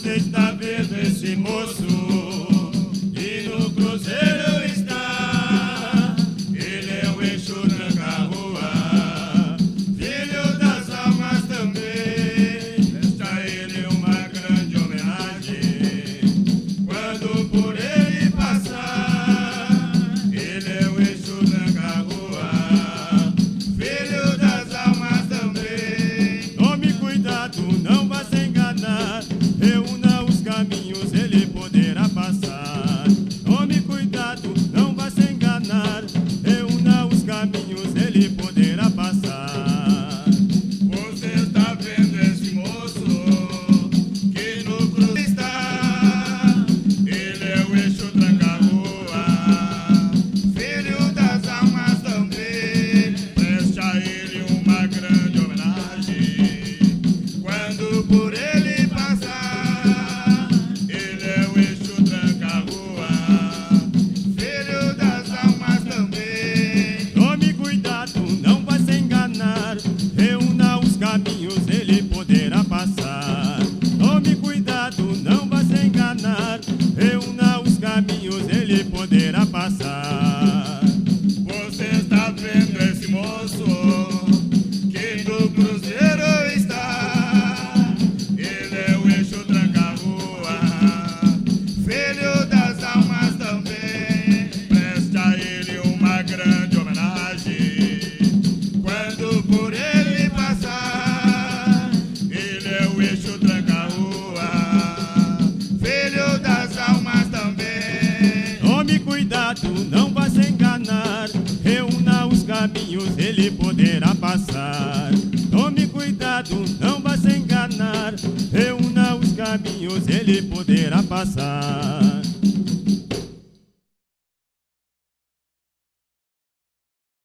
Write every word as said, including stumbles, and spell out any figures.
Você está vendo esse moço que no cruzeiro está? Ele é o eixo tranca-rua, filho das almas também. Presta a ele uma grande homenagem quando por ele passar. Ele é o eixo tranca-rua, filho das almas também. Tome cuidado, não vá se enganar. Reúna os caminhos, ele poderá passar. Tome cuidado, não vá se enganar. Reúna os caminhos, ele poderá passar. Você está vendo esse moço que no cruzeiro está? Ele é o eixo tranca-rua, filho das almas também. Preste a ele uma grande homenagem quando por ele passar. Ele é o eixo tranca-rua, filho das almas também. Tome cuidado, não vá se enganar. Reúna os caminhos, ele poderá passar. Tome cuidado, não vá se enganar. Reúna os caminhos, ele poderá passar. Você está vendo esse moço que no cruzeiro está? Ele é o eixo tranca-rua, filho das almas também. Preste a ele uma grande homenagem quando por ele passar. Ele é o eixo tranca-rua, filho das almas também. Tome cuidado, não vá se enganar. Reúna os caminhos, ele poderá passar. Tome cuidado, não vá se enganar. Reúna os caminhos, ele poderá passar.